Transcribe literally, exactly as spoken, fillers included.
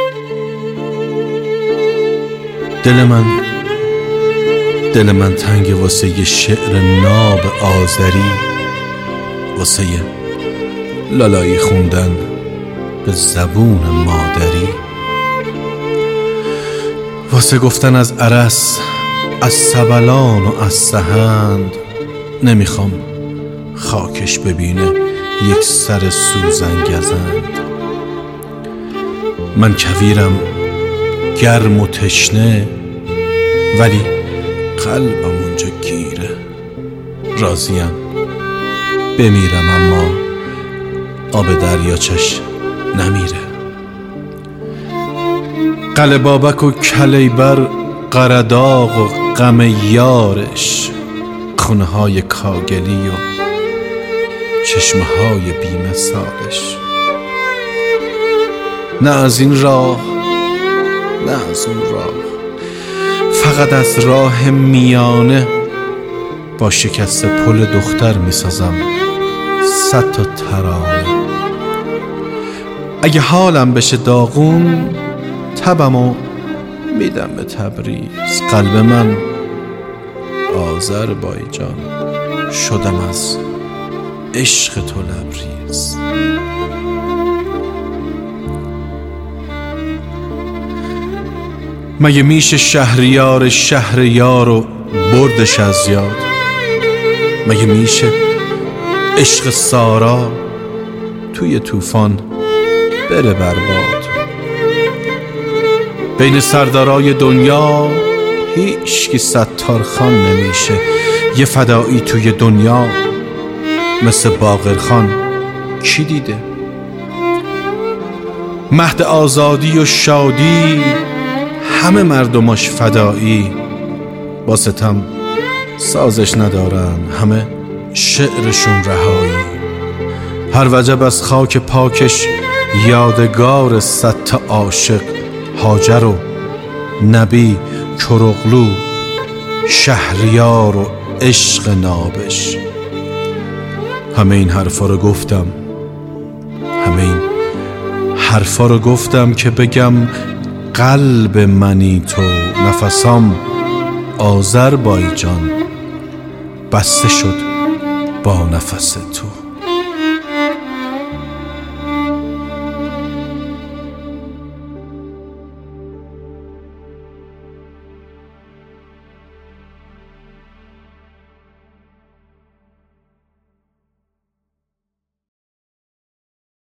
دل من دل من تنگ واسه یه شعر ناب آذری، واسه یه لالایی خوندن به زبون مادری، واسه گفتن از ارس، از سبلان و از سهند. نمیخوام خاکش ببینه یک سر سوزن گزند. من کویرم گرم و تشنه، ولی قلبم اونجا گیره. راضیم بمیرم اما آب دریاچش نمیره. قلعه بابک و کلیبر، قرداغ و غم یارش، خونه های کاگلی و چشمه های بی‌مثالش. نه از این راه نه از اون راه، فقط از راه میانه با شکست پل دختر میسازم صد تا ترانه. اگه حالم بشه داغون، تبمو میدم به تبریز. قلب من آذربایجان، شدم از عشق تو لبریز. مگه میشه شهریار شهریار و بردش از یاد؟ مگه میشه عشق سارا توی طوفان بره برباد؟ بین سردارای دنیا هیچکی ستارخان نمیشه. یه فدایی توی دنیا مثل باقرخان کی دیده؟ مهد آزادی و شادی همه مردماش فدایی، با ستم سازش ندارن، همه شعرشون رهایی. هر وجب از خاک پاکش یادگار صد تا عاشق، هاجر و نبی، کرغلو، شهریار و عشق نابش. همه این حرفا رو گفتم همه این حرفا رو گفتم که بگم قلب منی تو، نفسام آذربایجان بسته شد با نفس تو.